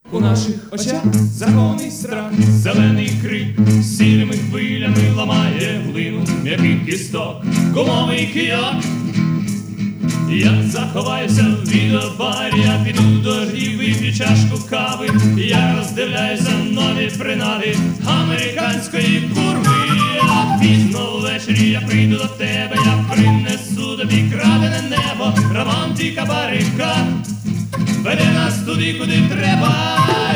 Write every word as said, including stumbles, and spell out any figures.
У наших очах законний страх, зелений крик, сірими хвилями ламає глину м'яких кісток, гумовий кийок. Я заховаюся в відеобарі, я піду до ждів, вип'ю чашку кави. Я роздивляюся нові принади американської курви. А пізно ввечері я прийду до тебе, я принесу тобі крадене небо. Романтика барика веде нас туди, куди треба.